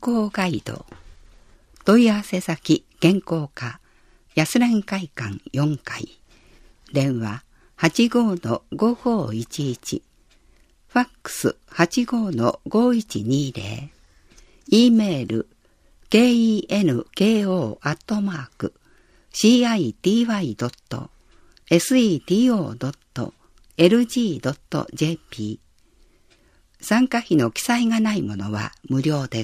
康ガイド。問い合わせ先健康課安らぎ会館4階。電話 85-5511。ファックス 85-5120。E メール kenko.city.seto.lg.jp。参加費の記載がないものは無料です。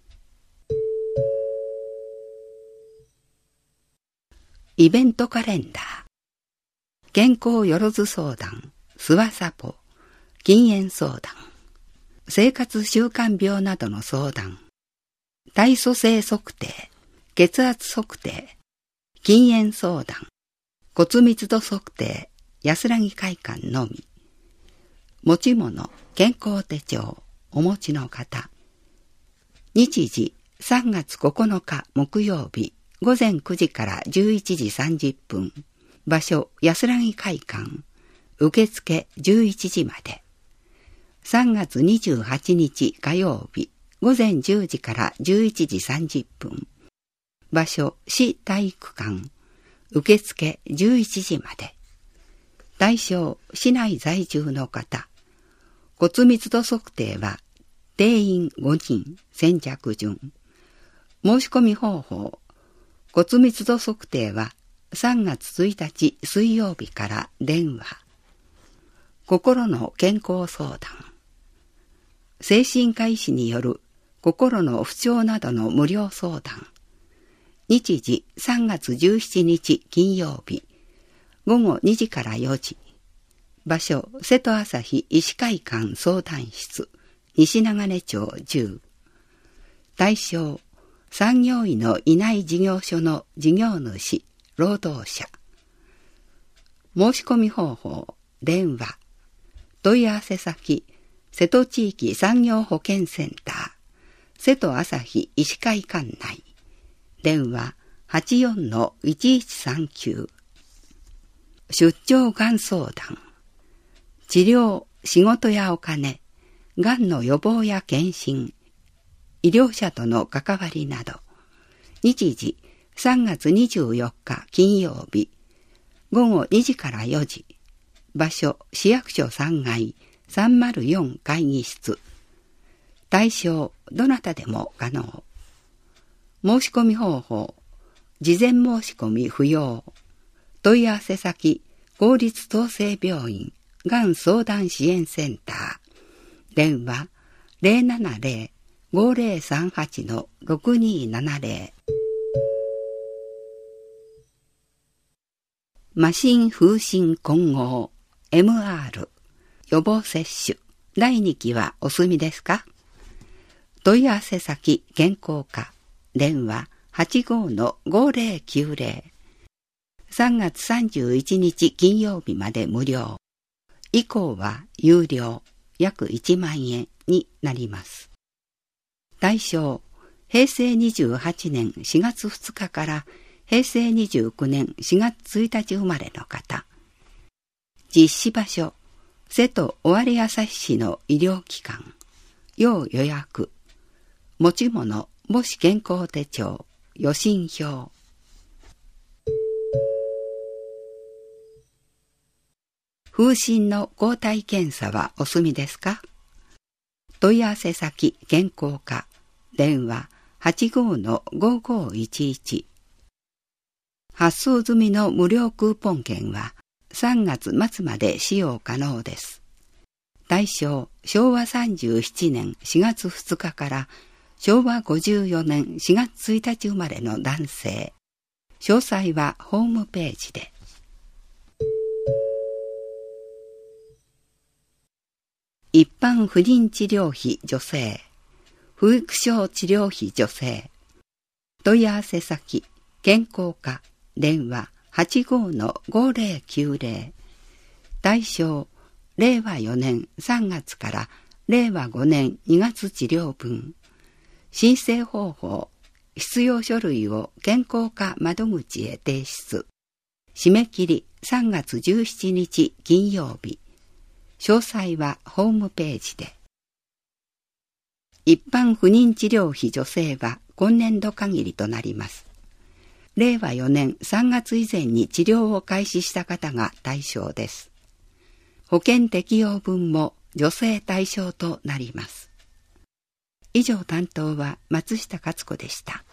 イベントカレンダー。健康よろず相談、スワサポ、禁煙相談、生活習慣病などの相談、体組成測定、血圧測定、禁煙相談、骨密度測定、安らぎ会館のみ。持ち物、健康手帳、お持ちの方。日時、3月9日木曜日、午前9時から11時30分。場所、安らぎ会館。受付11時まで。3月28日火曜日、午前10時から11時30分。場所、市体育館。受付11時まで。対象、市内在住の方。骨密度測定は、定員5人、先着順。申し込み方法。骨密度測定は、3月1日水曜日から電話。心の健康相談。精神科医師による心の不調などの無料相談。日時3月17日金曜日。午後2時から4時。場所、瀬戸朝日医師会館相談室。西長根町10。対象、産業医のいない事業所の事業主、労働者。申し込み方法、電話。問い合わせ先、瀬戸地域産業保健センター、瀬戸朝日医師会館内。電話 84-1139。出張がん相談。治療、仕事やお金、がんの予防や検診、医療者との関わりなど。日時、3月24日金曜日。午後2時から4時。場所、市役所3階304会議室。対象、どなたでも可能。申し込み方法、事前申し込み不要。問い合わせ先、公立統制病院がん相談支援センター。電話 070-5038-6270。麻疹風疹混合 MR 予防接種第2期はお済みですか？問い合わせ先健康課。電話 85-5090。3月31日金曜日まで無料。以降は有料約1万円になります。対象、平成28年4月2日から平成29年4月1日生まれの方。実施場所、瀬戸尾張旭市の医療機関。要予約。持ち物、母子健康手帳、予診票。風疹の抗体検査はお済みですか？問い合わせ先健康課。電話 85-5511。発送済みの無料クーポン券は3月末まで使用可能です。対象、昭和37年4月2日から昭和54年4月1日生まれの男性。詳細はホームページで。一般不妊治療費助成。不育症治療費助成。問い合わせ先、健康課。電話 85-5090。対象、令和4年3月から令和5年2月治療分。申請方法、必要書類を健康課窓口へ提出。締め切り3月17日金曜日。詳細はホームページで。 一般不妊治療費助成は今年度限りとなります。令和4年3月以前に治療を開始した方が対象です。保険適用分も助成対象となります。以上担当は松下勝子でした。